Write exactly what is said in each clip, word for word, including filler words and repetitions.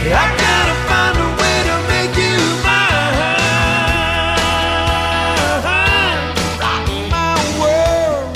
I gotta find a way to make you mine. Rock my world.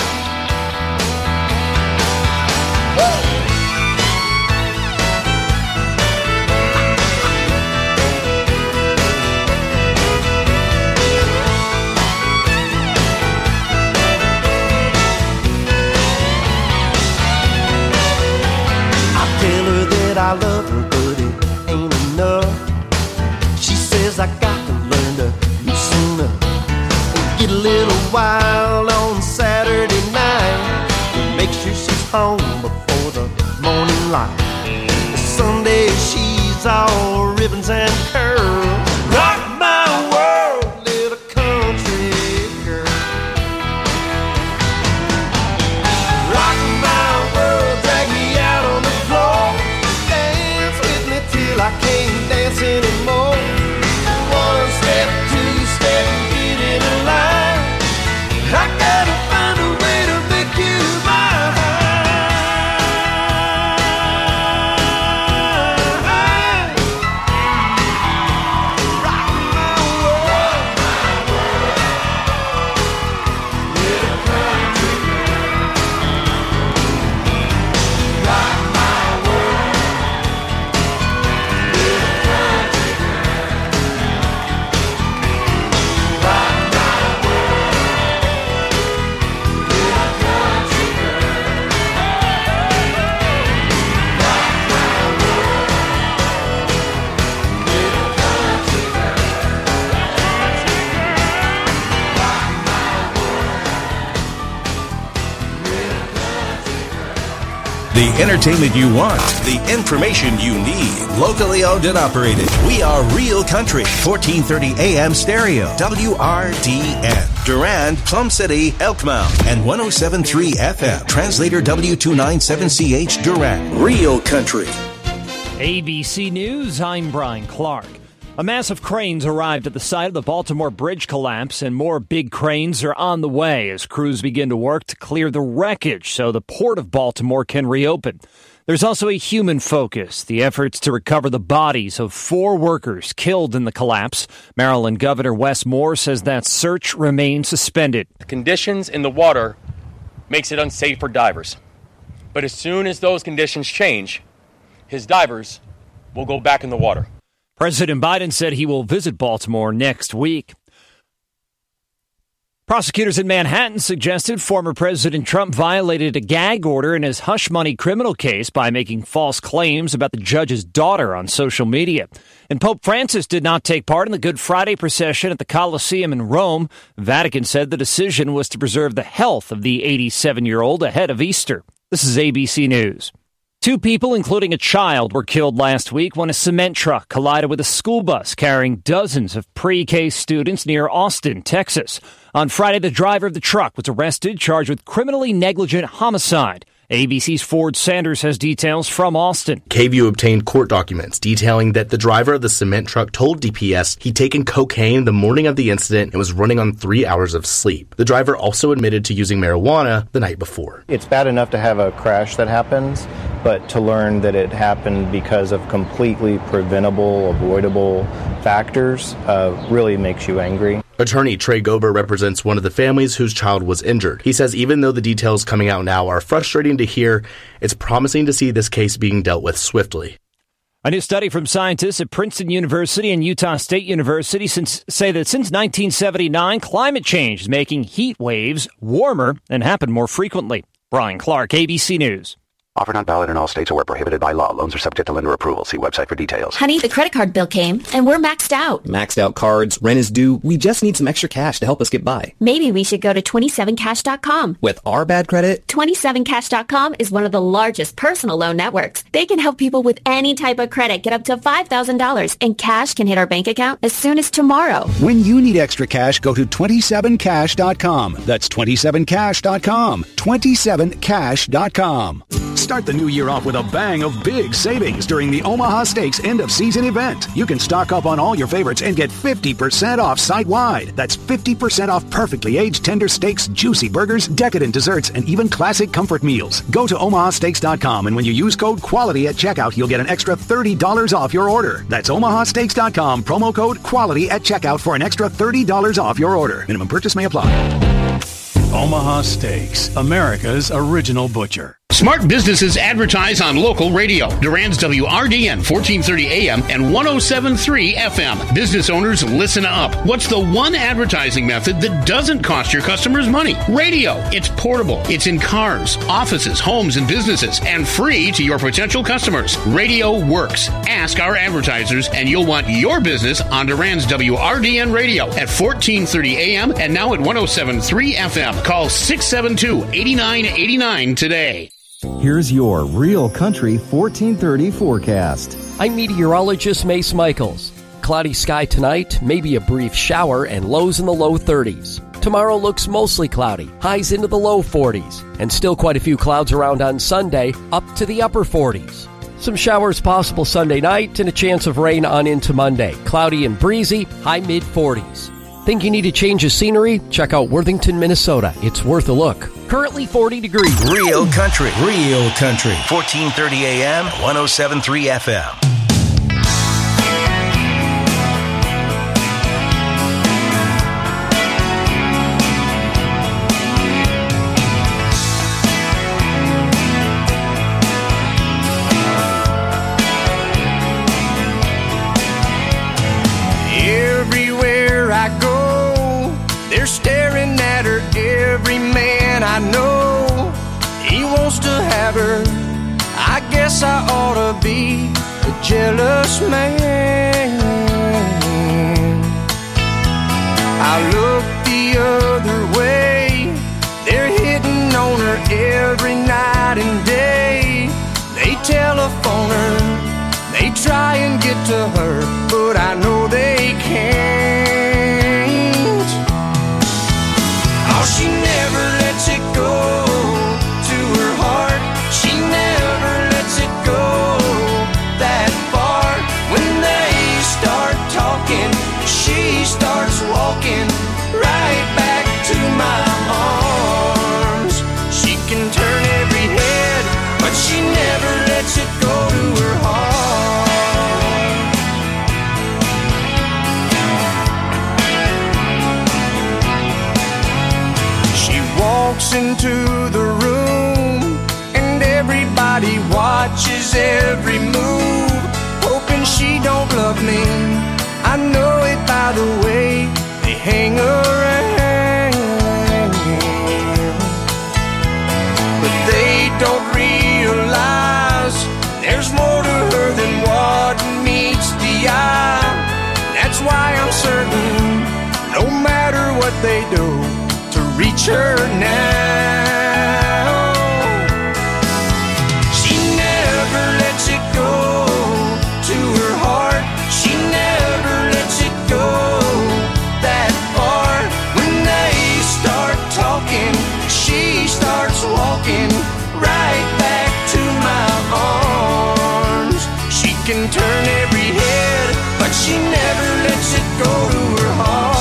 I tell her that I love her, but it ain't enough. She says I got to learn to loosen up and get a little wild on Saturday night and make sure she's home before the morning light. Sunday she's all ribbons and curls. Rock my world, little country girl. Rock my world, drag me out on the floor. Dance with me till I can't dance anymore. One step, two step, get in a line. I gotta find a way to make you mine. Rock my world. Little country girl. Rock my world. Little country girl. Rock my world. Little country girl. Rock my world. Little country The entertainment you want, the information you need. Locally owned and operated. We are Real Country, fourteen thirty A M stereo, W R D N. Durand, Plum City, Elkmount, and one oh seven point three F M. Translator W two ninety-seven C H, Durand. Real Country. A B C News, I'm Brian Clark. A massive cranes arrived at the site of the Baltimore Bridge collapse, and more big cranes are on the way as crews begin to work to clear the wreckage so the Port of Baltimore can reopen. There's also a human focus, the efforts to recover the bodies of four workers killed in the collapse. Maryland Governor Wes Moore says that search remains suspended. The conditions in the water makes it unsafe for divers. But as soon as those conditions change, his divers will go back in the water. President Biden said he will visit Baltimore next week. Prosecutors in Manhattan suggested former President Trump violated a gag order in his hush money criminal case by making false claims about the judge's daughter on social media. And Pope Francis did not take part in the Good Friday procession at the Colosseum in Rome. The Vatican said the decision was to preserve the health of the eighty-seven-year-old ahead of Easter. This is A B C News. Two people, including a child, were killed last week when a cement truck collided with a school bus carrying dozens of pre-K students near Austin, Texas. On Friday, the driver of the truck was arrested, charged with criminally negligent homicide. A B C's Ford Sanders has details from Austin. K V U obtained court documents detailing that the driver of the cement truck told D P S he'd taken cocaine the morning of the incident and was running on three hours of sleep. The driver also admitted to using marijuana the night before. It's bad enough to have a crash that happens, but to learn that it happened because of completely preventable, avoidable factors uh, really makes you angry. Attorney Trey Gober represents one of the families whose child was injured. He says even though the details coming out now are frustrating to hear, it's promising to see this case being dealt with swiftly. A new study from scientists at Princeton University and Utah State University since, say that since nineteen seventy-nine, climate change is making heat waves warmer and happen more frequently. Brian Clark, A B C News. Offer not valid in all states or prohibited by law. Loans are subject to lender approval. See website for details. Honey, the credit card bill came, and we're maxed out. Maxed out cards, rent is due. We just need some extra cash to help us get by. Maybe we should go to twenty-seven cash dot com. With our bad credit? twenty-seven cash dot com is one of the largest personal loan networks. They can help people with any type of credit get up to five thousand dollars, and cash can hit our bank account as soon as tomorrow. When you need extra cash, go to twenty-seven cash dot com. That's twenty-seven cash dot com. twenty-seven cash dot com. Start the new year off with a bang of big savings during the Omaha Steaks end-of-season event. You can stock up on all your favorites and get fifty percent off site-wide. That's fifty percent off perfectly aged tender steaks, juicy burgers, decadent desserts, and even classic comfort meals. Go to omaha steaks dot com, and when you use code QUALITY at checkout, you'll get an extra thirty dollars off your order. That's omaha steaks dot com, promo code QUALITY at checkout for an extra thirty dollars off your order. Minimum purchase may apply. Omaha Steaks, America's original butcher. Smart businesses advertise on local radio. Durand's W R D N fourteen thirty A M and one oh seven point three F M. Business owners, listen up. What's the one advertising method that doesn't cost your customers money? Radio. It's portable. It's in cars, offices, homes, and businesses, and free to your potential customers. Radio works. Ask our advertisers, and you'll want your business on Durand's W R D N radio at fourteen thirty A M and now at one oh seven point three F M. Call six seven two, eight nine eight nine today. Here's your Real Country fourteen thirty forecast. I'm meteorologist Mace Michaels. Cloudy sky tonight, maybe a brief shower, and lows in the low thirties. Tomorrow looks mostly cloudy, highs into the low forties, and still quite a few clouds around on Sunday, up to the upper forties. Some showers possible Sunday night and a chance of rain on into Monday. Cloudy and breezy, high mid forties. Think you need a change of scenery? Check out Worthington, Minnesota. It's worth a look. Currently forty degrees. Real country. Real country. fourteen thirty A M, one oh seven point three F M. Everywhere I go, they're staring at her. Every man I know, he wants to have her. I guess I ought to be a jealous man. I look the other way, they're hitting on her every night and day. They telephone her, they try and get to her, but I know they can't. Oh, she never lets it go to her heart. She never lets it go that far. When they start talking, she starts walking right back to my arms. She can turn every head, but she never lets it go to her heart. Walks into the room and everybody watches every move, hoping she don't love me. I know it by the way they hang around, but they don't realize there's more to her than what meets the eye. That's why I'm certain, no matter what they do, reach her now. She never lets it go to her heart. She never lets it go that far. When they start talking, she starts walking right back to my arms. She can turn every head, but she never lets it go to her heart.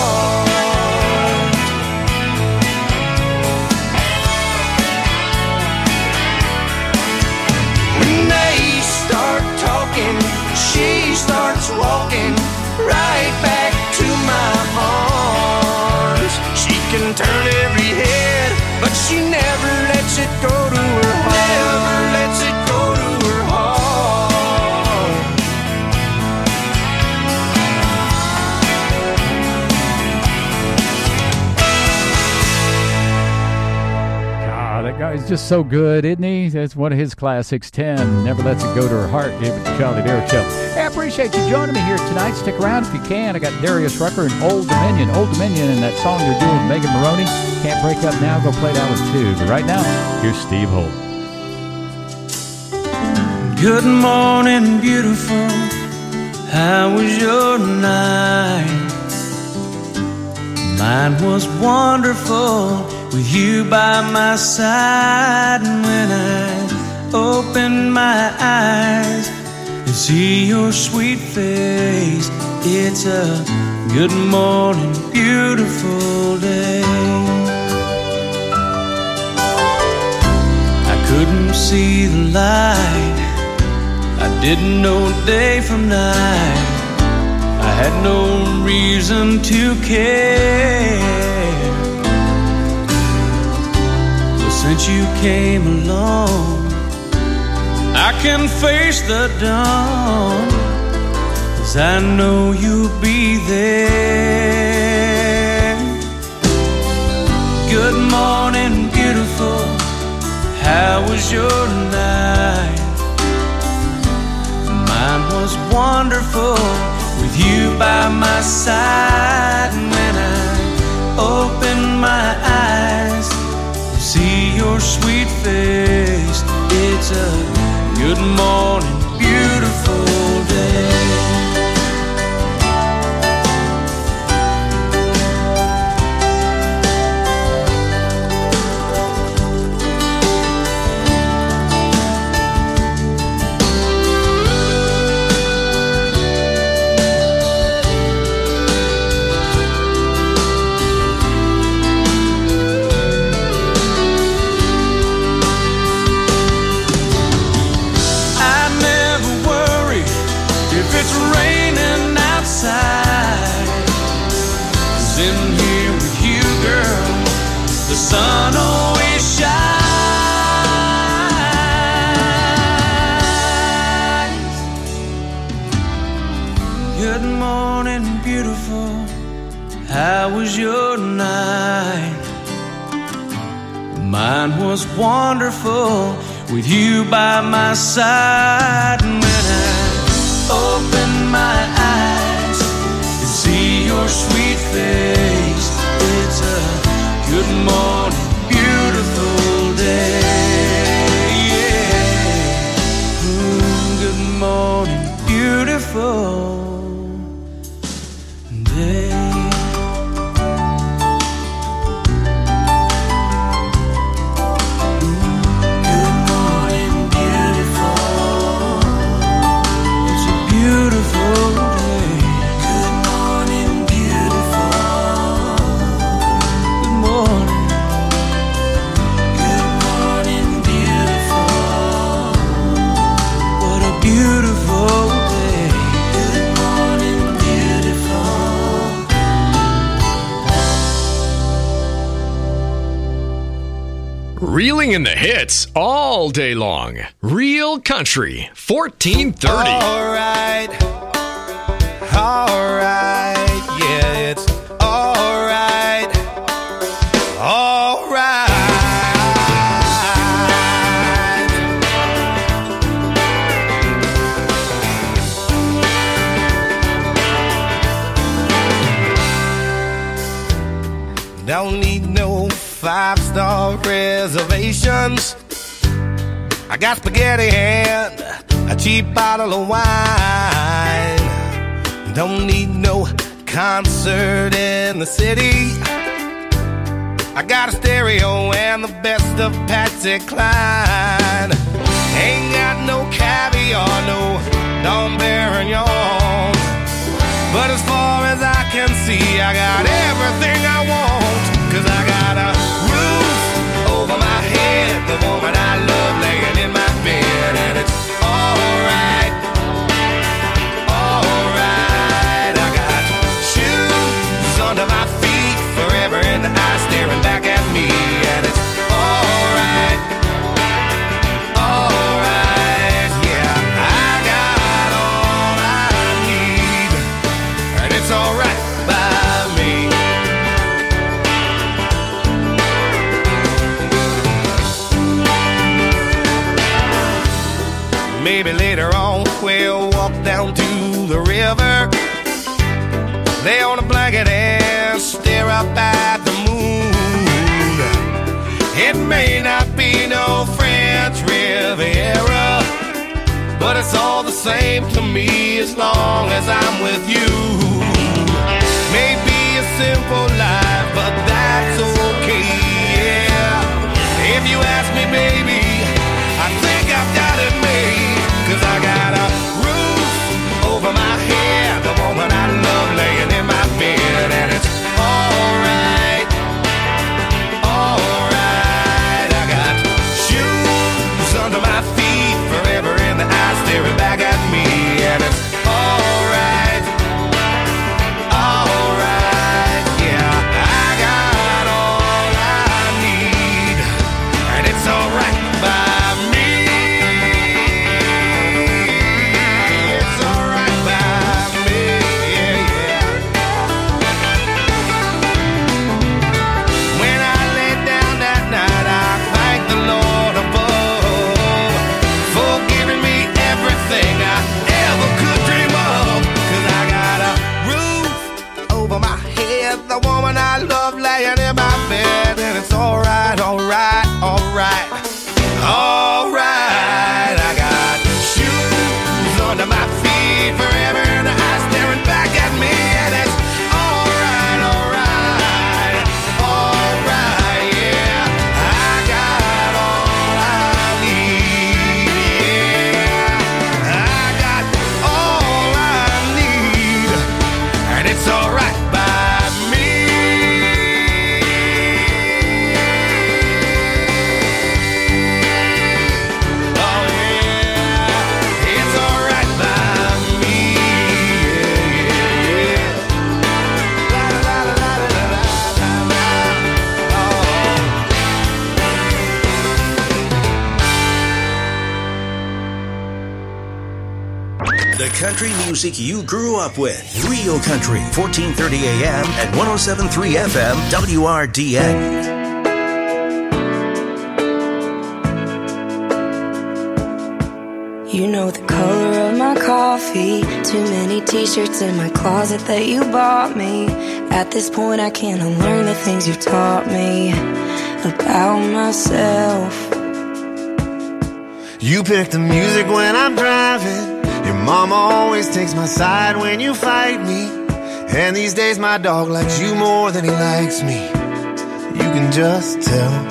She starts walking right back to my arms. She can turn every head, but she never lets it go to her heart. Never lets it go to her heart. God, that guy's just so good, isn't he? That's one of his classics, ten. Never Lets It Go to Her Heart. David the Charlie Dare Show. Hey, I appreciate you joining me here tonight. Stick around if you can. I got Darius Rucker and Old Dominion. Old Dominion and that song they're doing with Megan Maroney. Can't Break Up Now. Go play that one too. But right now, here's Steve Holt. Good morning, beautiful. How was your night? Mine was wonderful with you by my side. And when I open my eyes and see your sweet face, it's a good morning, beautiful day. I couldn't see the light, I didn't know day from night, I had no reason to care. But since you came along, I can face the dawn, 'cause I know you'll be there. Good morning, beautiful, how was your night? Mine was wonderful, with you by my side. And when I open my eyes to see your sweet face, it's a good morning, beautiful day. The sun always shines. Good morning, beautiful, how was your night? Mine was wonderful, with you by my side. And when I open my eyes and see your sweet face, it's a good morning, beautiful day. Yeah. Mm, good morning, beautiful day. Good morning, beautiful. It's a beautiful day. Good morning, beautiful. Good morning. Good morning, beautiful. What a beautiful day. Good morning, beautiful. Reeling in the hits all day long. Real Country, fourteen thirty. All right, all right, yeah, it's all right, all right. Don't need no five-star reservations. I got spaghetti and a cheap bottle of wine. Don't need no concert in the city. I got a stereo and the best of Patsy Cline. Ain't got no caviar, no Dom Perignon. But as far as I can see, I got everything I want. 'Cause I got a roof over my head, the woman I love laying in my bed, and it's alright, alright. I got shoes under my feet, forever in the eye staring back at me, and it's alright, alright. Yeah, I got all I need, and it's alright by me. Maybe later on we'll walk down to the river, lay on a blanket and stare up at the moon. It may not be no French Riviera, but it's all the same to me as long as I'm with you. Maybe a simple life, but that's okay, yeah. If you ask me, baby, I think I The country music you grew up with. Real Country, fourteen thirty A M and one oh seven point three F M, W R D N. You know the color of my coffee. Too many t-shirts in my closet that you bought me. At this point I can't unlearn the things you've taught me about myself. You pick the music when I'm driving. Your mama always takes my side when you fight me. And these days my dog likes you more than he likes me. You can just tell.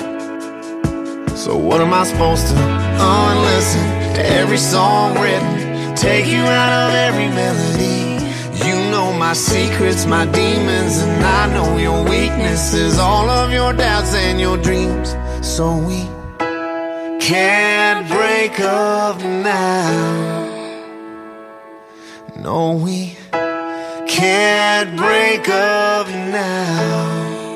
So what am I supposed to unlisten to every song written, take you out of every melody? You know my secrets, my demons, and I know your weaknesses, all of your doubts and your dreams. So we can't break up now. No, we can't break up now.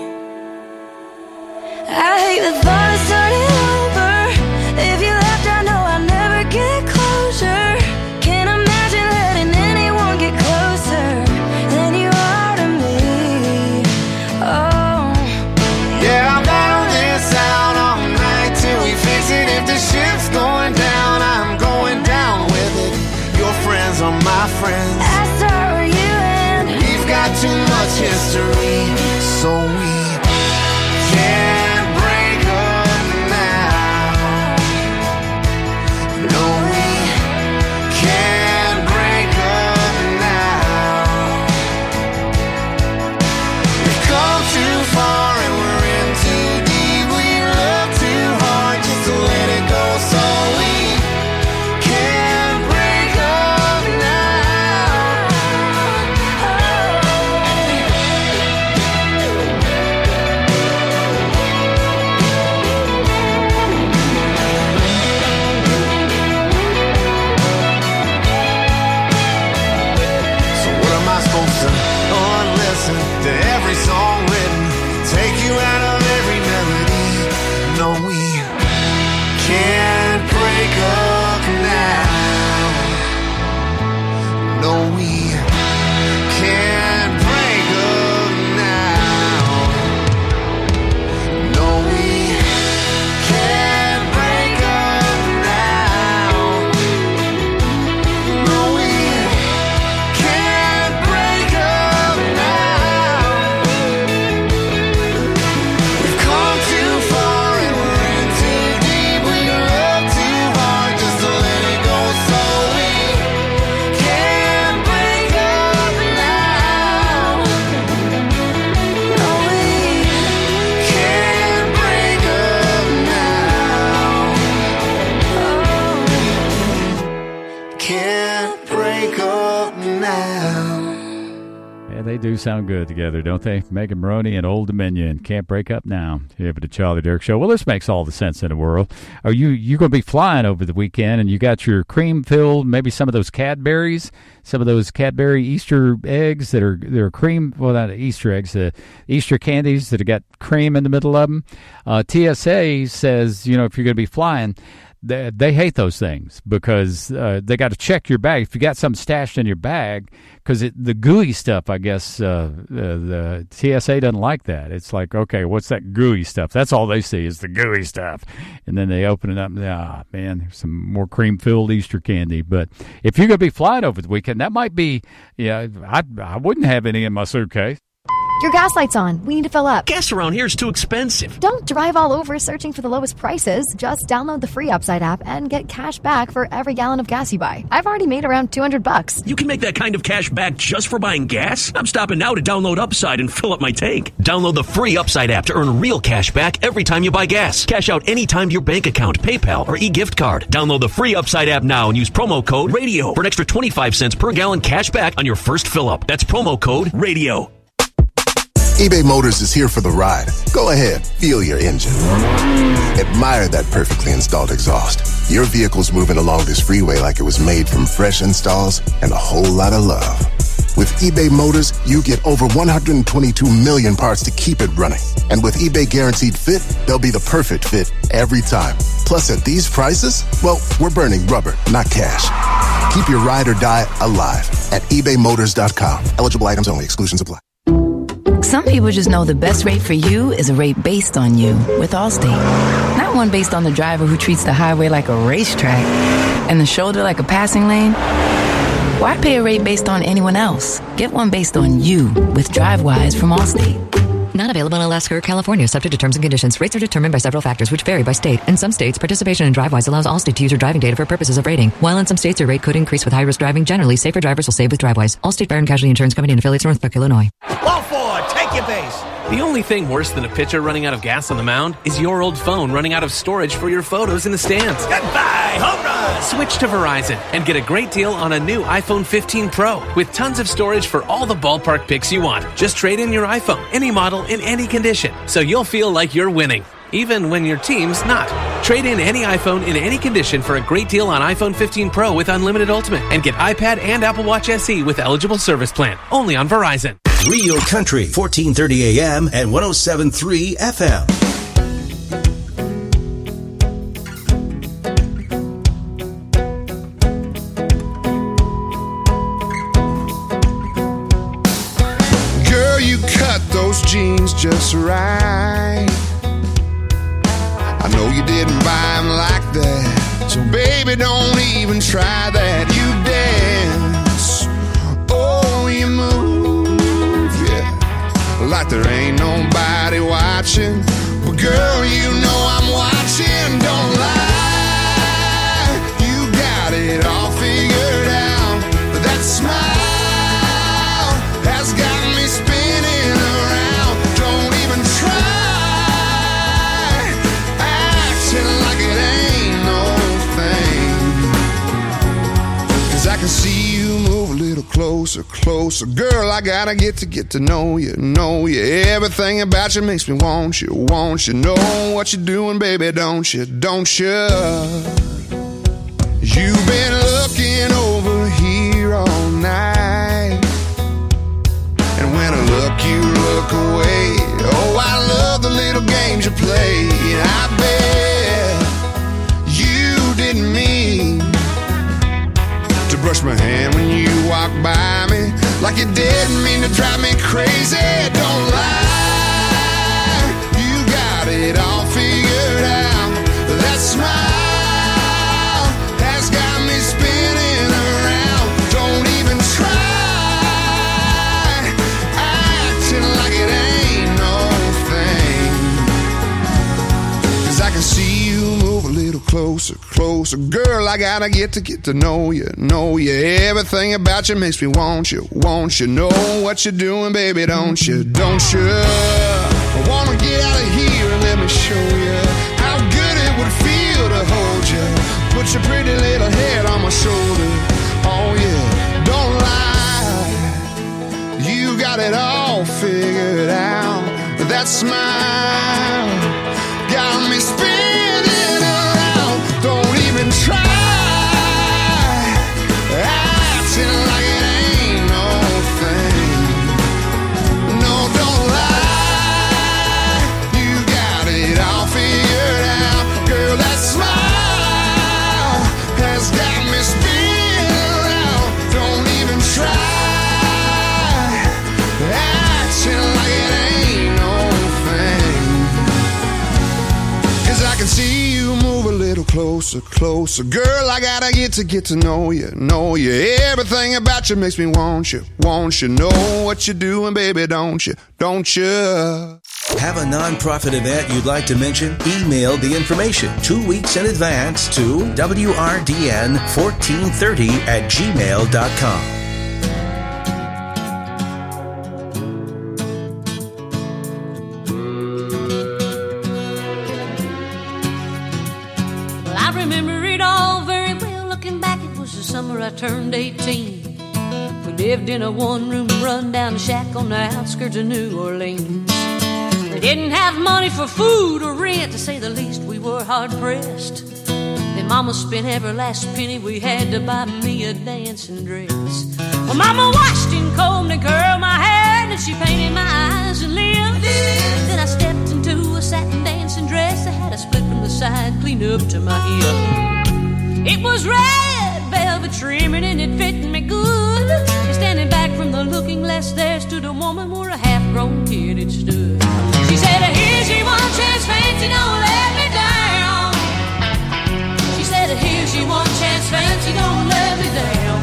I hate the thought of starting over. If you left, I know I'll never get closure. Can't imagine letting anyone get closer than you are to me. Oh, yeah, I'll battle this out all night till we fix it. If the ship's going down, I'm going down with it. Your friends are my friends. I start with you and we've got too much history, so we can't. They do sound good together, don't they? Megan Maroney and Old Dominion. Can't break up now. Here for the Charlie Derrick Show. Well, this makes all the sense in the world. Are you you going to be flying over the weekend, and you got your cream-filled, maybe some of those Cadberries, some of those Cadbury Easter eggs that are they're cream, well, not Easter eggs, uh, Easter candies that have got cream in the middle of them. Uh, T S A says, you know, if you're going to be flying, They, they hate those things because uh, they got to check your bag. If you got something stashed in your bag, because the gooey stuff, I guess uh, uh, the T S A doesn't like that. It's like, okay, what's that gooey stuff? That's all they see is the gooey stuff. And then they open it up and they, ah, man, there's some more cream-filled Easter candy. But if you're going to be flying over the weekend, that might be, yeah, I, I wouldn't have any in my suitcase. Your gas light's on. We need to fill up. Gas around here is too expensive. Don't drive all over searching for the lowest prices. Just download the free Upside app and get cash back for every gallon of gas you buy. I've already made around two hundred bucks. You can make that kind of cash back just for buying gas? I'm stopping now to download Upside and fill up my tank. Download the free Upside app to earn real cash back every time you buy gas. Cash out anytime to your bank account, PayPal, or e-gift card. Download the free Upside app now and use promo code RADIO for an extra twenty-five cents per gallon cash back on your first fill up. That's promo code RADIO. eBay Motors is here for the ride. Go ahead, feel your engine. Admire that perfectly installed exhaust. Your vehicle's moving along this freeway like it was made from fresh installs and a whole lot of love. With eBay Motors, you get over one hundred twenty-two million parts to keep it running. And with eBay Guaranteed Fit, they'll be the perfect fit every time. Plus, at these prices, well, we're burning rubber, not cash. Keep your ride or die alive at ebay motors dot com. Eligible items only. Exclusions apply. Some people just know the best rate for you is a rate based on you with Allstate. Not one based on the driver who treats the highway like a racetrack and the shoulder like a passing lane. Why pay a rate based on anyone else? Get one based on you with DriveWise from Allstate. Not available in Alaska or California, subject to terms and conditions. Rates are determined by several factors, which vary by state. In some states, participation in DriveWise allows Allstate to use your driving data for purposes of rating. While in some states, your rate could increase with high-risk driving. Generally, safer drivers will save with DriveWise. Allstate Fire and Casualty Insurance Company and affiliates, Northbrook, Illinois. Ball four, take your base. The only thing worse than a pitcher running out of gas on the mound is your old phone running out of storage for your photos in the stands. Goodbye, home run. Switch to Verizon and get a great deal on a new iPhone fifteen Pro with tons of storage for all the ballpark pics you want. Just trade in your iPhone, any model, in any condition, so you'll feel like you're winning, even when your team's not. Trade in any iPhone in any condition for a great deal on iPhone fifteen Pro with Unlimited Ultimate and get iPad and Apple Watch S E with eligible service plan. Only on Verizon. Real Country, fourteen thirty A M and one oh seven point three F M. Girl, you cut those jeans just right. I know you didn't buy them like that, so baby, don't even try that. You dance, oh, you move, yeah, like there ain't nobody watching. But girl, you know I'm watching, don't lie. You got it all figured out, but that smile has got me spinning around. Don't even try acting like it ain't no thing, 'cause I can see you move a little closer, closer. Girl, I gotta get to get to know you, know you. Everything about you makes me want you, want you. Know what you're doing, baby, don't you, don't you? You've been looking over here all night, and when I look, you look away. Oh, I love the little games you play. I bet you didn't mean to brush my hand when you walk by me, like you didn't mean to drive me crazy. Don't lie, you got it all figured out. That smile has got me spinning around. Don't even try acting like it ain't no thing, 'cause I can see you move a little closer, closer. Girl, I gotta get to get to know you, know you. Everything about you makes me want you, want you. Know what you're doing, baby, don't you, don't you? I wanna get out of here and let me show you how good it would feel to hold you. Put your pretty little head on my shoulder. Oh yeah, don't lie, you got it all figured out. That smile got me spinning around. Don't even try acting like it ain't no thing. No, don't lie, you got it all figured out. Girl, that smile has got me spinning around. Don't even try acting like it ain't no thing, 'cause I can see you move a little closer, closer. Girl, I gotta get to get to know you, know you. Everything about you makes me want you, want you. Know what you're doing, baby, don't you, don't you? Have a nonprofit event you'd like to mention? Email the information two weeks in advance to W R D N fourteen thirty at gmail dot com. Well, I remember it all very well. Looking back, it was the summer I turned eighteen. We lived in a one-room run-down shack on the outskirts of New Orleans. We didn't have money for food or rent, to say the least. We were hard-pressed. Then Mama spent every last penny we had to buy me a dancing dress. Well, Mama washed and combed and curled my hair, and she painted my eyes and lips. Then I stepped into a satin dancing dress that had a split from the side, clean up to my hip. It was red velvet the trimming and it fitting me good. And standing back from the looking glass, there stood a woman where a half-grown kid had stood. She said, here's your one chance, fancy, don't let me down. She said, here's your one chance, fancy, don't let me down.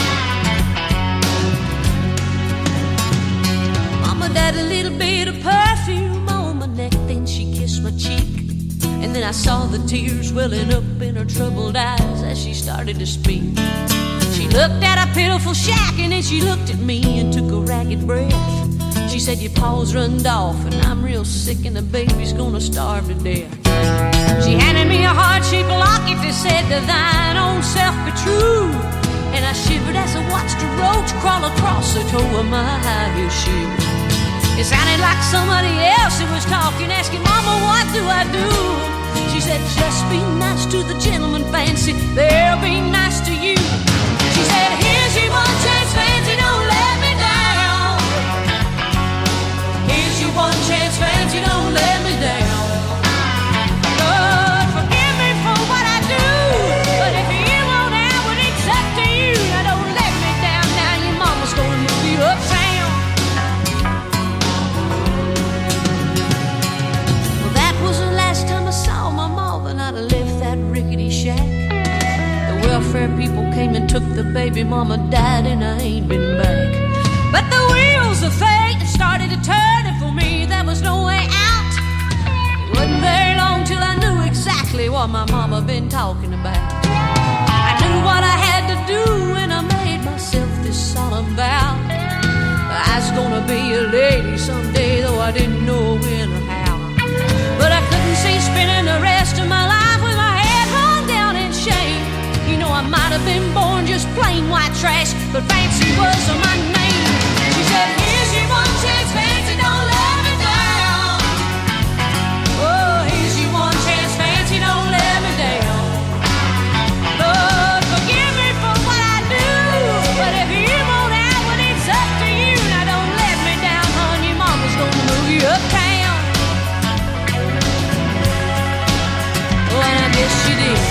Mama dabbed a little bit of perfume on my neck, then she kissed my cheek. And then I saw the tears welling up in her troubled eyes as she started to speak. She looked at a pitiful shack and then she looked at me and took a ragged breath. She said, your paws runned off and I'm real sick and the baby's gonna starve to death. She handed me a heart-shaped locket that said, to thine own self be true. And I shivered as I watched a roach crawl across the toe of my high heel shoe. It sounded like somebody else who was talking, asking, Mama, what do I do? She said, just be nice to the gentleman, fancy, they'll be nice to you. She said, here's your one chance, fancy, don't let me down. Here's your one chance, fancy, don't let me down. Lord, forgive me for what I do, but if you won't have it, it's up to you. Now don't let me down, now your mama's gonna move you uptown. I'd have left that rickety shack. The welfare people came and took the baby, mama died and I ain't been back. But the wheels of fate started to turn and for me there was no way out. It wasn't very long till I knew exactly what my mama been talking about. I knew what I had to do and I made myself this solemn vow. I was gonna be a lady someday, though I didn't know when or how. But I couldn't see spending the rest of my life with my head hung down in shame. You know I might have been born just plain white trash, but fancy was my name. She said, here's your one chance, fancy, don't let me down. Oh, here's your one chance, fancy, don't let me down. Lord, forgive me for what I do, but if you won't have it, it's up to you. Now don't let me down, hon, your mama's gonna move you uptown. Oh, and I guess she did.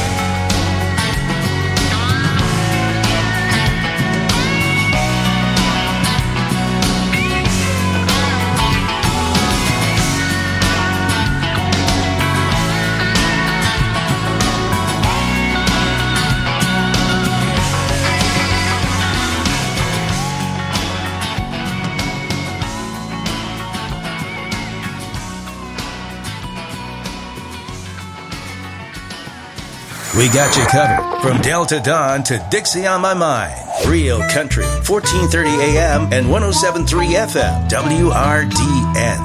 We got you covered from Delta Dawn to Dixie on My Mind. Real Country, fourteen thirty A M and one oh seven point three F M, W R D N.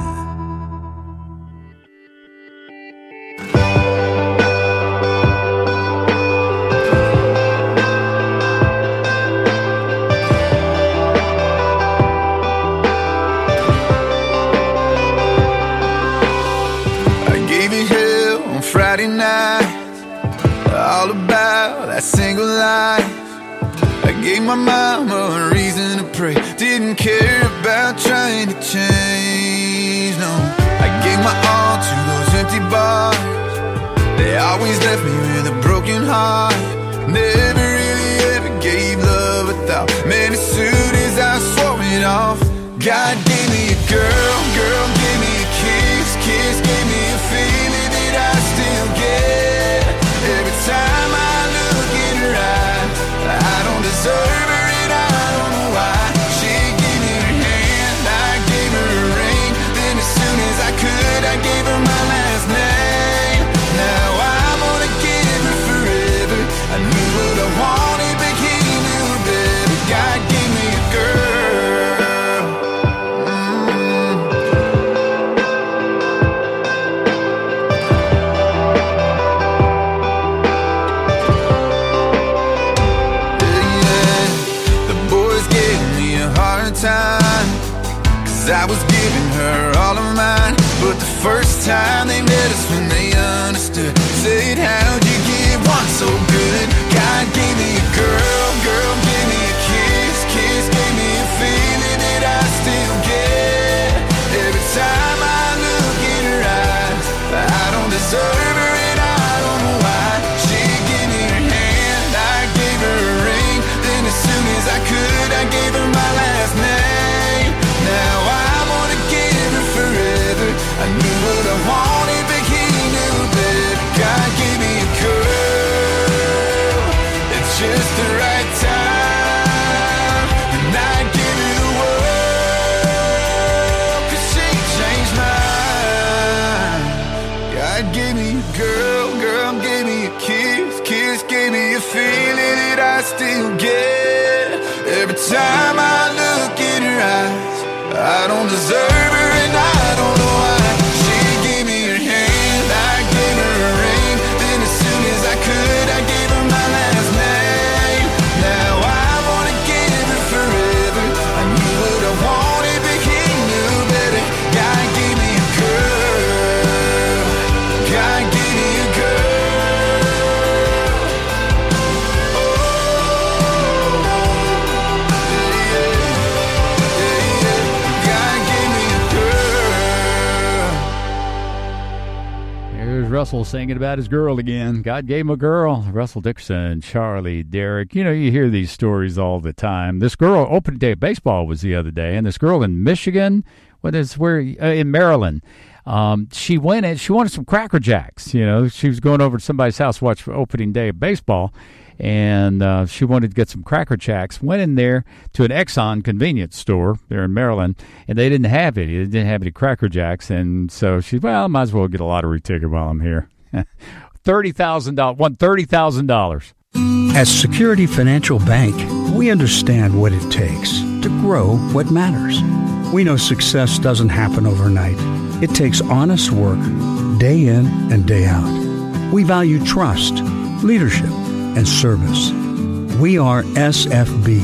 I gave you hell on Friday night, all about that single life. I gave my mama a reason to pray, didn't care about trying to change, no. I gave my all to those empty bars, they always left me with a broken heart. Never really ever gave love a thought, man, as soon as I swore it off. God gave me a girl, girl gave me a kiss, kiss gave me a feeling that I still get. Every time I look in her eyes, I don't deserve her and I don't know why. She gave me her hand, I gave her a ring, then as soon as I could I gave her my last name. Now I'm gonna give her forever. I knew what I wanted but he knew better. God gave me a girl. Time, cause I was giving her all of mine, but the first time they met us when they understood, said how'd you give one so good? God gave me a girl, girl gave me a kiss, kiss gave me a feeling that I still get. Every time I look in her eyes, I don't deserve her and I don't know why. She gave me her hand, I gave her a ring, a feeling that I still get every time I look in her eyes. I don't deserve her and I don't know why. She gave me her hand, I gave her a ring. Then as soon as I could, I gave her my last name. Now I wanna give her forever. I knew what I wanted, but he knew better. God gave me a girl. God gave me a girl. Oh, yeah, yeah, yeah. God gave me a girl. Here's Russell singing about his girl again. God gave him a girl. Russell Dixon, Charlie, Derek. You know, you hear these stories all the time. This girl, opening day of baseball was the other day, and this girl in Michigan, what is where uh, in Maryland, um, she went in. She wanted some Cracker Jacks. You know, she was going over to somebody's house to watch for opening day of baseball, and uh, she wanted to get some Cracker Jacks. Went in there to an Exxon convenience store there in Maryland, and they didn't have any. They didn't have any Cracker Jacks, and so she, well, I might as well get a lottery ticket while I'm here. thirty thousand dollars, won thirty thousand dollars. At Security Financial Bank, we understand what it takes to grow what matters. We know success doesn't happen overnight. It takes honest work, day in and day out. We value trust, leadership, and service. We are S F B,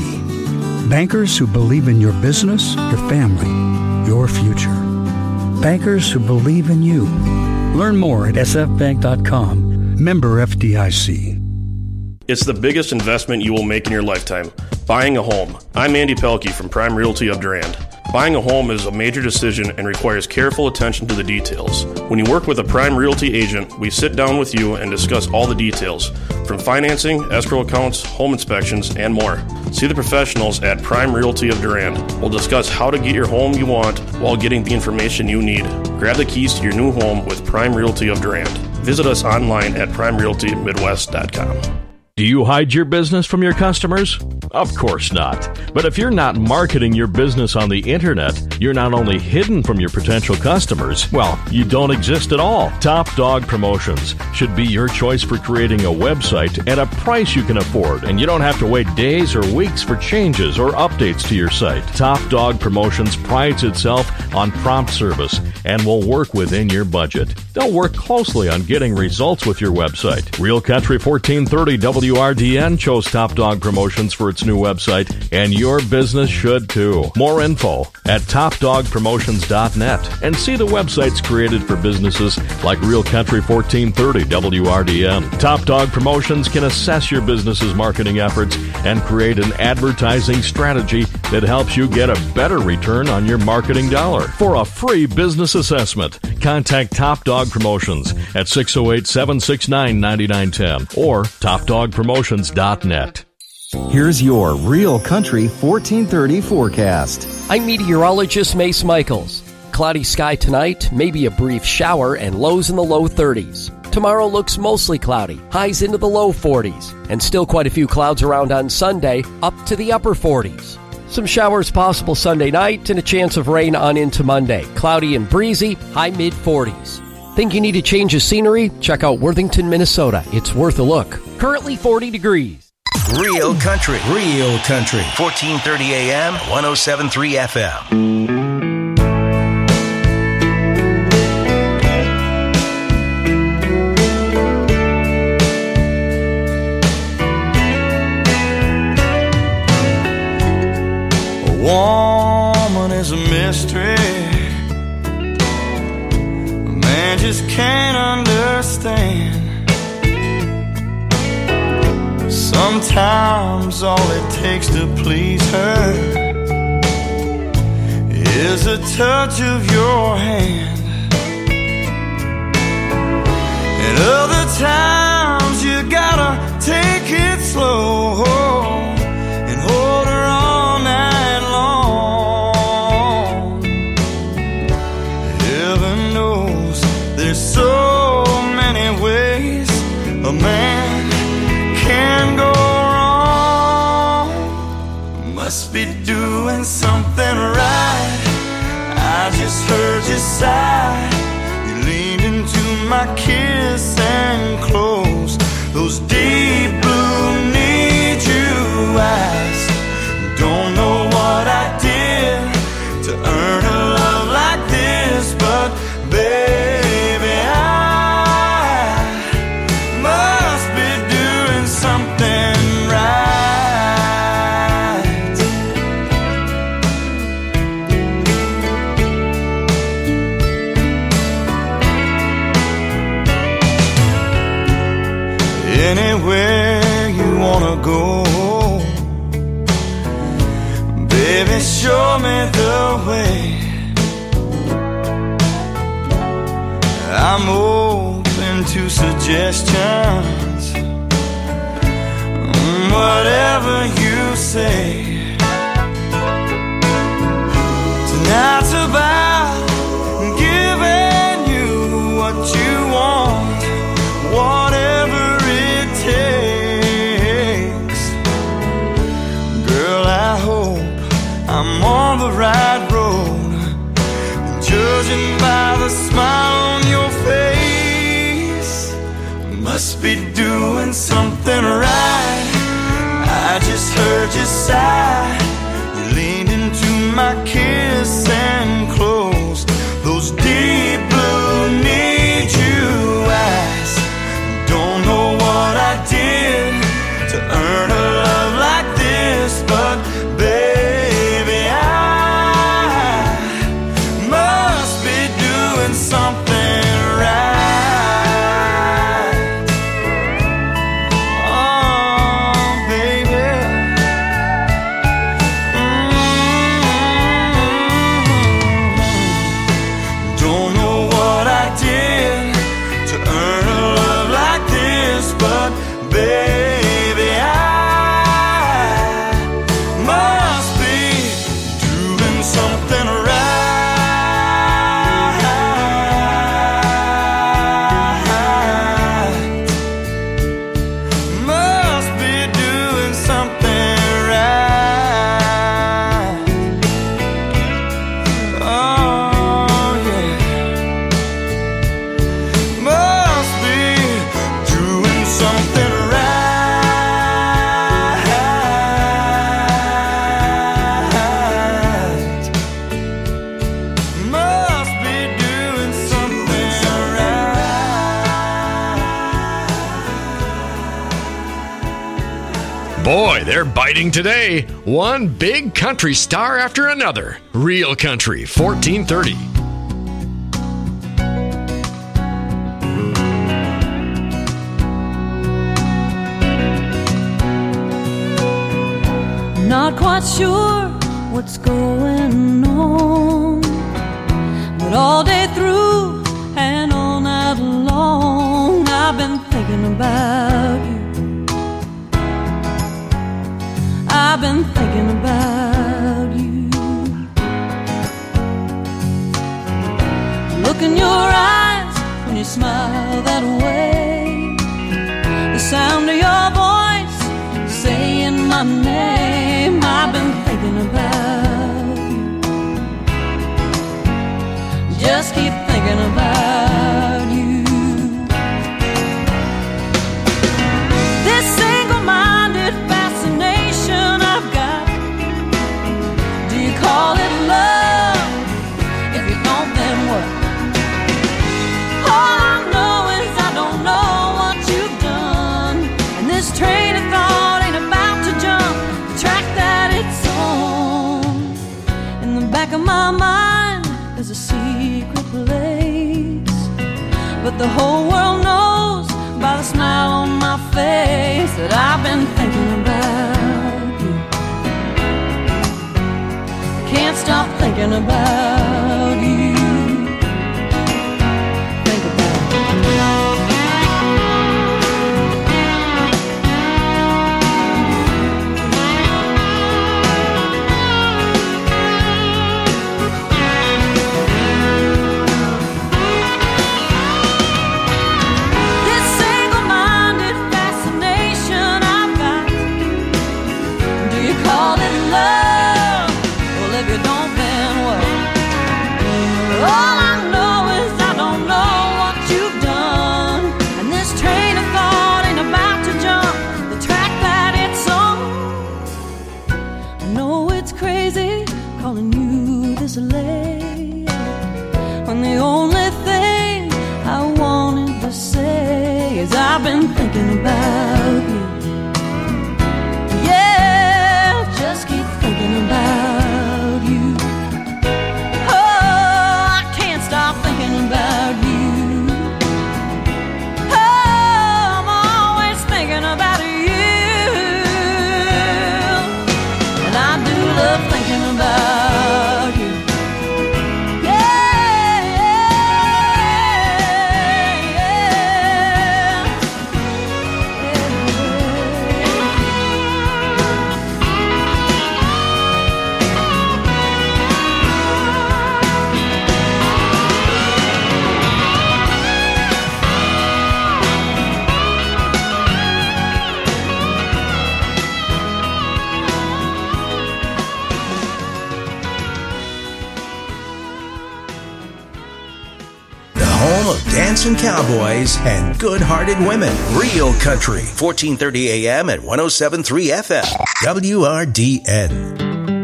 bankers who believe in your business, your family, your future. Bankers who believe in you. Learn more at s f bank dot com. Member F D I C. It's the biggest investment you will make in your lifetime, buying a home. I'm Andy Pelkey from Prime Realty of Durand. Buying a home is a major decision and requires careful attention to the details. When you work with a Prime Realty agent, we sit down with you and discuss all the details, from financing, escrow accounts, home inspections, and more. See the professionals at Prime Realty of Durand. We'll discuss how to get your home you want while getting the information you need. Grab the keys to your new home with Prime Realty of Durand. Visit us online at prime realty midwest dot com. Do you hide your business from your customers? Of course not. But if you're not marketing your business on the internet, you're not only hidden from your potential customers, well, you don't exist at all. Top Dog Promotions should be your choice for creating a website at a price you can afford, and you don't have to wait days or weeks for changes or updates to your site. Top Dog Promotions prides itself on prompt service and will work within your budget. They'll work closely on getting results with your website. Real Country fourteen thirty W R D N chose Top Dog Promotions for its new website, and your business should too. More info at top dog promotions dot net, and see the websites created for businesses like Real Country fourteen thirty W R D N. Top Dog Promotions can assess your business's marketing efforts and create an advertising strategy that helps you get a better return on your marketing dollar. For a free business assessment, contact Top Dog Promotions at six oh eight, seven six nine, nine nine one zero or top dog promotions dot net. Here's your Real Country fourteen thirty forecast. I'm meteorologist Mace Michaels. Cloudy sky tonight, maybe a brief shower, and lows in the low thirties. Tomorrow looks mostly cloudy, highs into the low forties, and still quite a few clouds around on Sunday, up to the upper forties. Some showers possible Sunday night and a chance of rain on into Monday. Cloudy and breezy, high mid forties. Think you need a change of scenery? Check out Worthington, Minnesota. It's worth a look. Currently forty degrees. Real Country, Real Country, fourteen thirty A M, one oh seven point three F M. Woman is a mystery a man just can't understand. Sometimes all it takes to please her is a touch of your hand, and other times you gotta take it slow and hold her all night long. Heaven knows there's so many ways a man can go wrong. Must be doing something right. I just heard you sigh. You leaned into my kiss and closed those deep blue anywhere you wanna go. Baby, show me the way. I'm open to suggestions, whatever you say. Tonight's about giving you what you want, whatever it takes. Girl, I hope I'm on the right road, judging by the smile on your face. Must be doing something right. I just heard you sigh. You leaned into my kiss and closed those deep blue need you eyes. Don't know what I did to earn a love like this, but baby, I must be doing something right. Baby, I must be doing something right. Must be doing something right. Oh, yeah. Must be doing something right. Boy, they're biting today. One big country star after another. Real Country, fourteen thirty. Not quite sure what's going on, but all day through and all night long I've been thinking about you. I've been thinking about you. Look in your eyes when you smile that way. The sound of your voice saying my name. I've been thinking about you. Just keep thinking about you. This single-minded fascination I've got, do you call it love? If you don't, then what? All I know is I don't know what you've done, and this train of thought ain't about to jump the track that it's on. In the back of my mind there's a secret place, but the whole world knows by the smile on my face that I've been thinking about you. Can't stop thinking about you. Think about this single-minded fascination I've got. Do you call it love? Well, if you don't, then what? All I know is I don't know what you've done, and this train of thought ain't about to jump the track that it's on. I know it's crazy calling you this late, when the only thing I wanted to say is I've been thinking about you. Yeah, just keep thinking about you. Oh, I can't stop thinking about you. Oh, I'm always thinking of dancing cowboys and good-hearted women. Real Country, fourteen thirty A M at one oh seven point three F M. W R D N.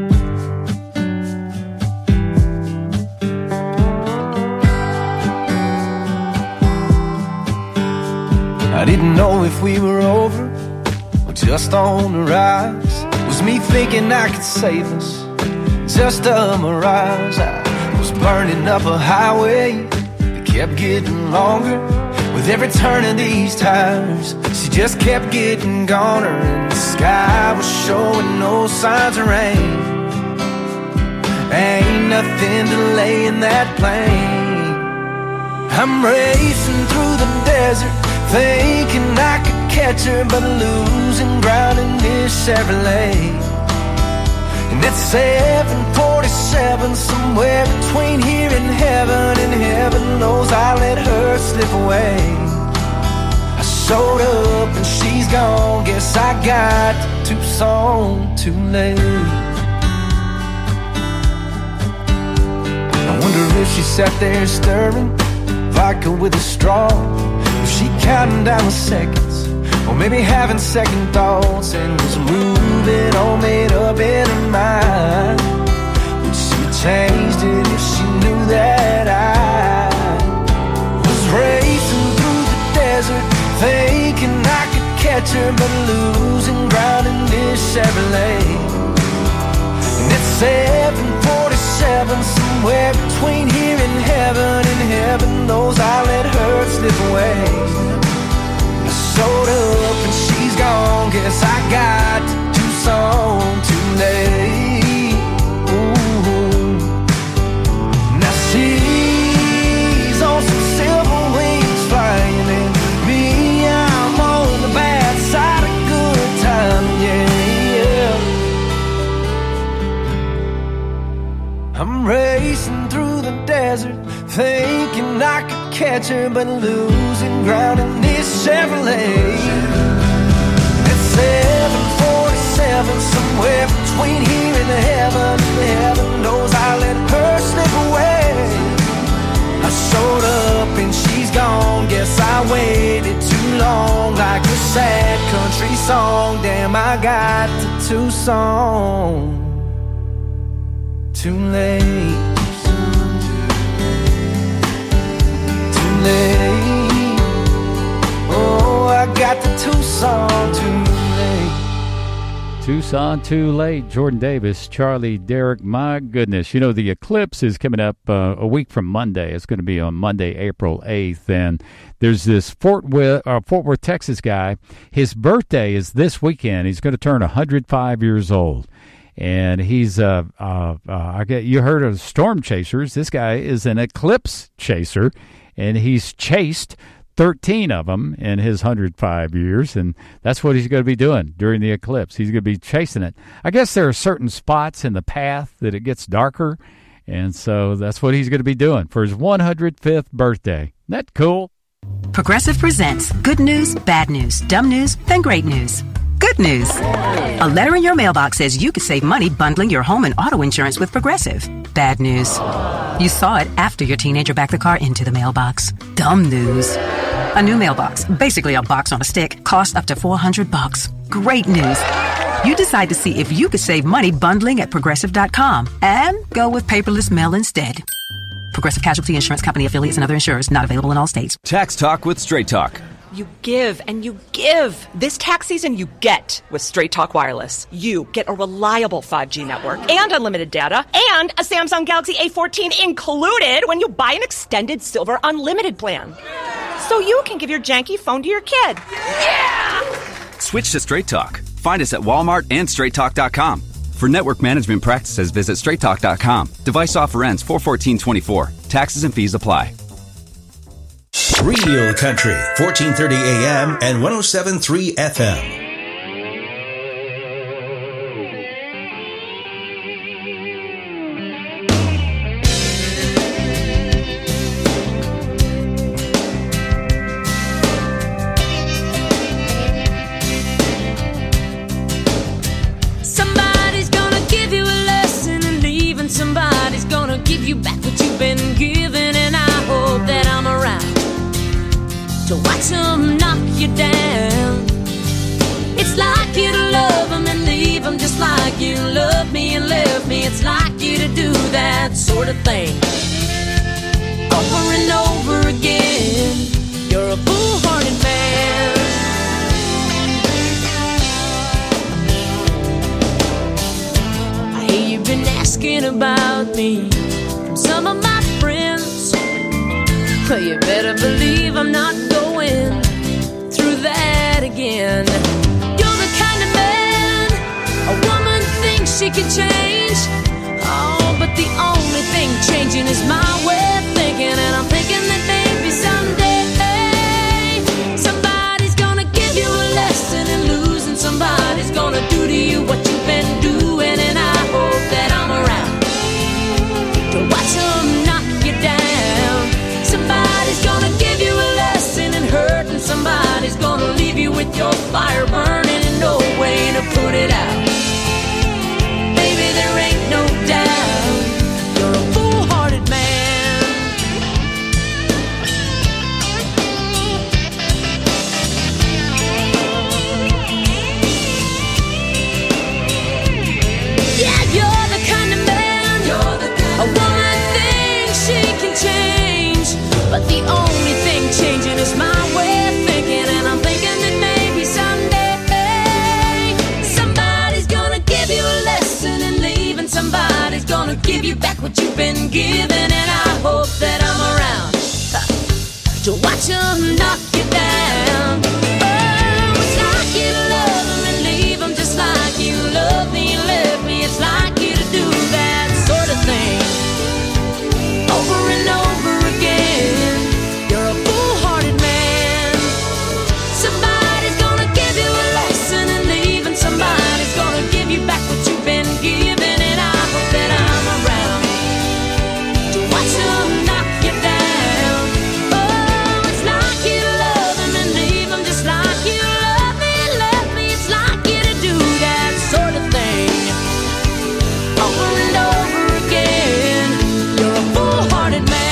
I didn't know if we were over or just on the rise. Was me thinking I could save us, just a mirage. I was burning up a highway that kept getting longer. With every turn of these tires, she just kept getting goner. And the sky was showing no signs of rain. Ain't nothing delaying that plane. I'm racing through the desert, thinking I could catch her, but losing ground in this Chevrolet. And it's seven forty-seven, somewhere between here and heaven, and heaven knows I let her slip away. I showed up and she's gone, guess I got to Tucson too late. I wonder if she sat there stirring vodka with a straw, if she counting down the seconds, or maybe having second thoughts, and was moving all made up in her mind. Would she changed it if she knew that I was racing through the desert, thinking I could catch her, but losing ground in this Chevrolet. And it's seven forty-seven, somewhere between here and heaven, and heaven knows I let her slip away. I showed up and she's gone, guess I got to Tucson too late. Ooh. Now she's on some silver wings flying, and me, I'm on the bad side of good time, yeah, yeah. I'm racing through the desert, thinking I could catch her, but losing ground in this Chevrolet. It's seven forty-seven, somewhere between here and heaven, and heaven knows I let her slip away. I showed up and she's gone, guess I waited too long, like a sad country song. Damn, I got to Tucson too late. Oh, I got to Tucson too late. Tucson too late. Jordan Davis, Charlie Derrick. My goodness. You know, the eclipse is coming up uh, a week from Monday. It's going to be on Monday, April eighth. And there's this Fort Worth, uh, Fort Worth, Texas guy. His birthday is this weekend. He's going to turn one hundred five years old. And he's, uh, uh, uh, I get, you heard of storm chasers. This guy is an eclipse chaser, and he's chased thirteen of them in his one hundred five years, and that's what he's going to be doing during the eclipse. He's going to be chasing it. I guess there are certain spots in the path that it gets darker, and so that's what he's going to be doing for his one hundred fifth birthday. Isn't that cool? Progressive presents good news, bad news, dumb news, then great news. Good news. A letter in your mailbox says you could save money bundling your home and auto insurance with Progressive. Bad news. You saw it after your teenager backed the car into the mailbox. Dumb news. A new mailbox, basically a box on a stick, costs up to four hundred bucks. Great news. You decide to see if you could save money bundling at progressive dot com and go with paperless mail instead. Progressive Casualty Insurance Company, affiliates, and other insurers not available in all states. Tax Talk with Straight Talk. You give and you give. This tax season, you get with Straight Talk Wireless. You get a reliable five G network and unlimited data and a Samsung Galaxy A fourteen included when you buy an extended Silver Unlimited plan. So you can give your janky phone to your kid. Yeah! Switch to Straight Talk. Find us at Walmart and straight talk dot com. For network management practices, visit straight talk dot com. Device offer ends four fourteen twenty-four. Taxes and fees apply. Real Country, fourteen thirty A M and one oh seven point three F M. Somebody's gonna give you a lesson, and even somebody's gonna give you back what you've been given, and I hope that I'm around to do that sort of thing. Over and over again, you're a foolhardy man. I hear you've been asking about me from some of my friends. Well, you better believe I'm not going through that again. You're the kind of man a woman thinks she can change. Oh, but the only thing changing is my way of thinking. And I'm thinking that maybe someday somebody's gonna give you a lesson in losing. Somebody's gonna do to you what you've been doing. And I hope that I'm around to watch them knock you down. Somebody's gonna give you a lesson in hurt, and somebody's gonna leave you with your fire burning and no way to put it out. Baby, there ain't no doubt you're a foolhardy man. Yeah, you're the kind of man you're the kind a woman thinks she can change, but the only thing changing is my way of thinking. And I'm thinking that maybe someday somebody's gonna give you a lesson in leaving. Somebody's gonna give you back what you've been given. And I hope that I'm around uh, to watch them knock you down. Oh, it's like you to love them and leave them, just like you love me and left me. It's like you to do that sort of thing over and over again. You're a foolhardy man. Somebody's gonna give you a lesson in leaving. Somebody's gonna give you back what you've been given. And I hope that I'm around to watch them knock you down. Oh, it's like you to love them and leave them, just like you love me and left me. It's like you to do that sort of thing over and over again. You're a foolhardy man.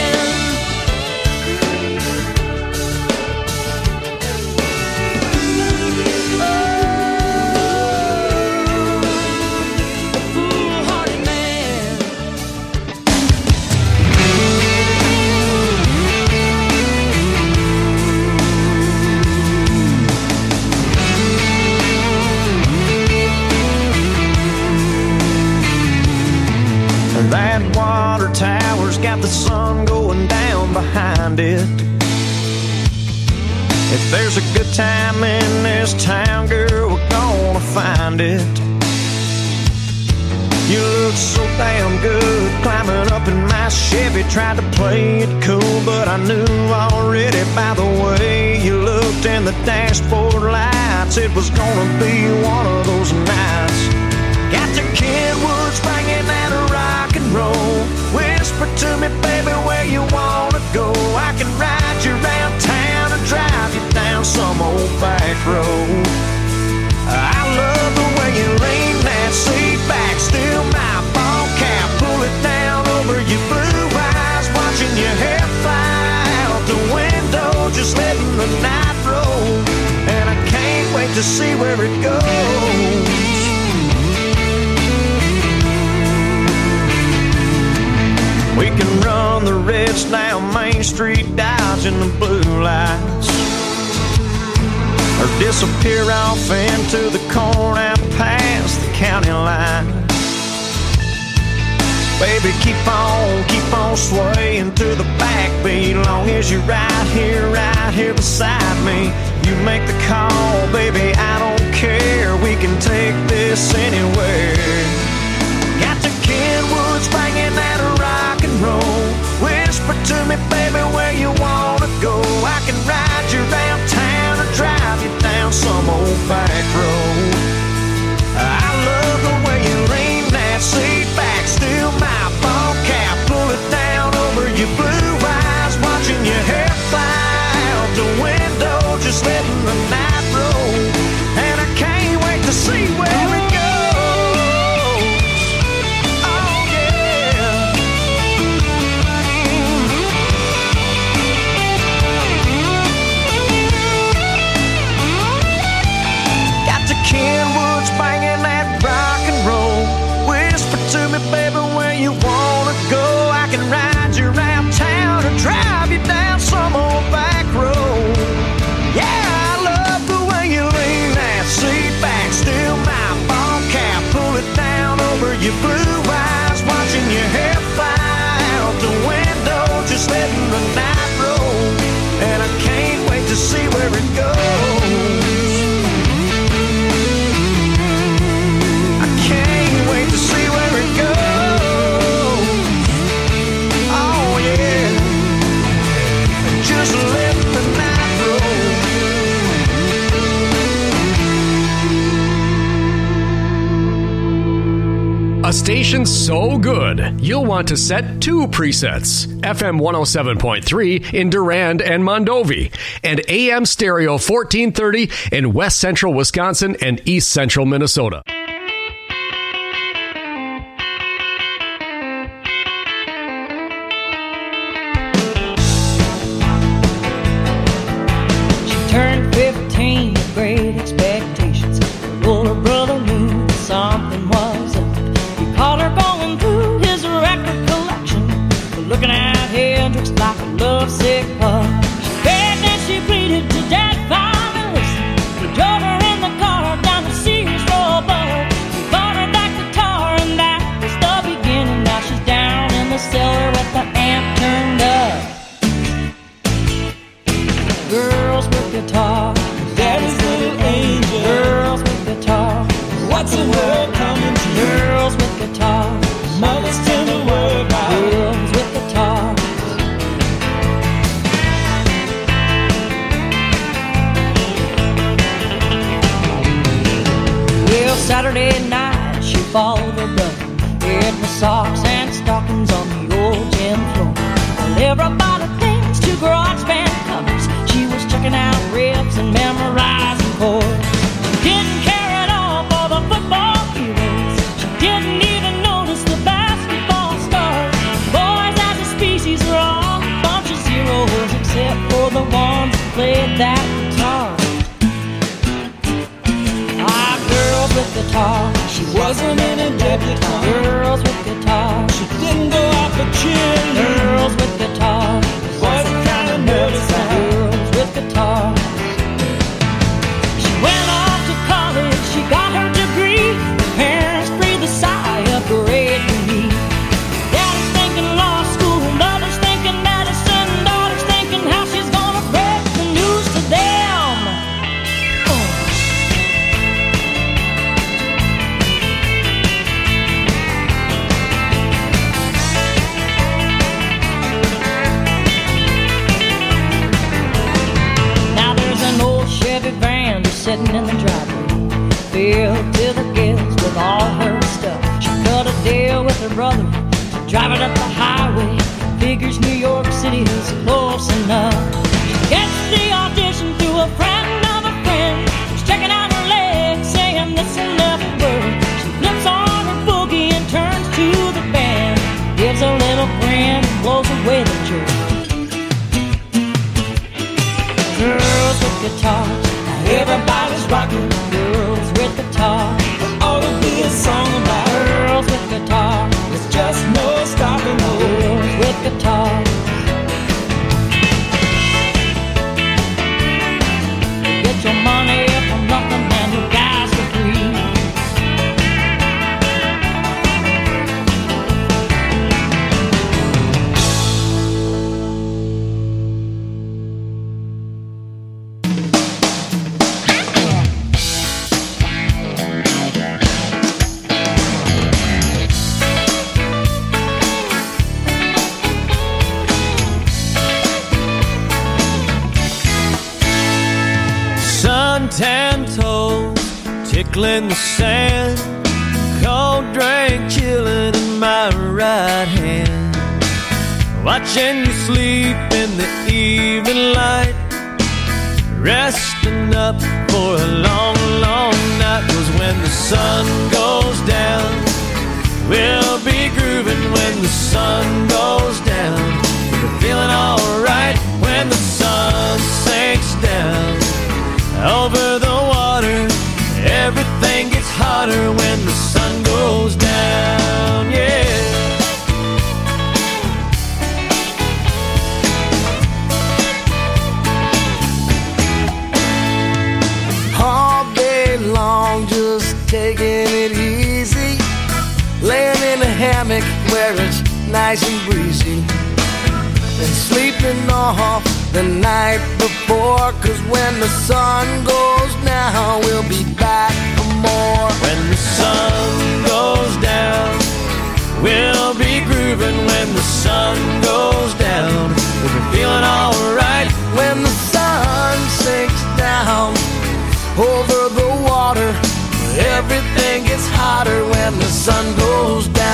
That water tower's got the sun going down behind it. If there's a good time in this town, girl, we're gonna find it. You look so damn good climbing up in my Chevy. Tried to play it cool, but I knew already by the way you looked in the dashboard lights it was gonna be one of those nights. Got the Kenwoods banging that rock and roll. Whisper to me, baby, where you wanna go. I can ride you around town and drive you down some old back road. I love the way you lean that seat back, still my ball cap, pull it down over your blue eyes, watching your hair fly out the window, just letting the night roll. And I can't wait to see where it goes. We can run the reds down Main Street, dodging the blue lights, or disappear off into the corn out past the county line. Baby, keep on, keep on swaying to the backbeat, long as you're right here, right here beside me. You make the call, baby, I don't care. We can take this anywhere. Got the Kenwoods banging that rock and roll. Whisper to me, baby, where you wanna go. I can ride you around town or drive you down some old back road. I love the way you lean that seat back, still my ball cap, pull it down over your blue eyes, watching your hair fly out the window, just letting the night roll. And I can't wait to see where it goes. station so good, you'll want to set two presets. F M one oh seven point three in Durand and Mondovi, and A M Stereo fourteen thirty in West Central Wisconsin and East Central Minnesota. Turned fifteen with great expectations. The older brother knew that something was up. He caught her going through his record collection, but looking at Hendrix like a lovesick pup. She begged and she pleaded to Dad finally listen. He drove her in the car down the Sears Roebuck. He bought her that guitar and that was the beginning. Now she's down in the cellar with the amp turned up. Girls with guitars, Daddy's little angel. Girls with guitars, what's the world coming to? Girls with guitars, mother's tender word about. Girls with guitars. Well, Saturday night she followed her brother in the socks and stockings on the old gym floor. Well, everybody thinks two garage band covers. She was checking out riffs and memorizing chords. She didn't care at all for the football heroes. She didn't even notice the basketball stars. Boys as a species are all a bunch of zeros, except for the ones that played that guitar. Ah, girls with guitars. She wasn't in a debutante. Girls with guitars. She didn't go out for children. Girls with guitars. Wasn't kind of nervous. Girls with guitars. She went off to college. She got her degree. Her parents breathed a sigh of great relief. Daddy's thinking law school. Mother's thinking medicine. Daughter's thinking how she's gonna break the news to them. Oh. Now there's an old Chevy van just sitting in the driveway, filled to the gills with all her stuff. She cut a deal with her brother to drive it up the highway. Figures New York City is close enough. She gets the audition through a friend of a friend. She's checking out her legs, saying this will never work. She flips on her boogie and turns to the band, gives a little grin, blows away the jerk. Girls with guitars, now everybody's rocking. Girls with guitars, there ought to be a song about girls with guitars. There's just no stopping girls with guitars. You get your money from nothing and your gas for free. Suntan toes tickling the sand, cold drink chilling in my right hand, watching you sleep in the evening light, resting up for a long, long night. 'Cause when the sun goes down, we'll be grooving. When the sun goes down, we're feeling alright. When the sun sinks down over the water, everything gets hotter when the sun goes down, yeah. All day long, just taking it easy, laying in a hammock where it's nice and breezy, and sleeping off the night before. 'Cause when the sun goes down, we'll be back for more. When the sun goes down, we'll be grooving. When the sun goes down, we'll be feeling alright. When the sun sinks down over the water, everything gets hotter when the sun goes down.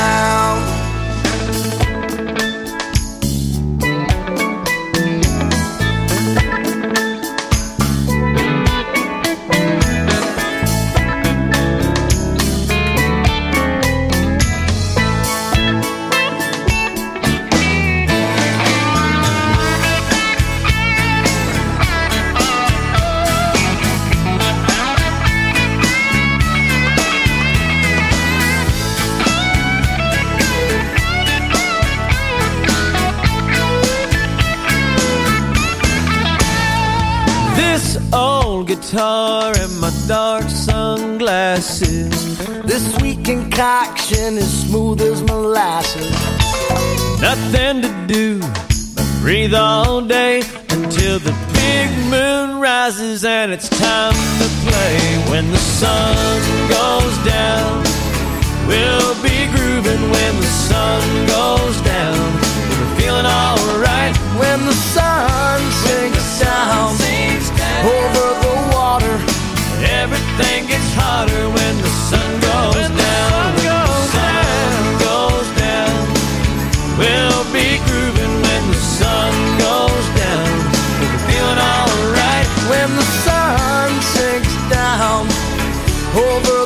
guitar and my dark sunglasses. This sweet concoction is smooth as molasses. Nothing to do but breathe all day until the big moon rises and it's time to play. When the sun goes down, we'll be grooving. When the sun goes down, we're feeling alright. When the sun sinks down over the water, everything gets hotter. When the sun goes down, when the sun goes down, we'll be grooving. When the sun goes down, we're feeling alright. When the sun sinks down over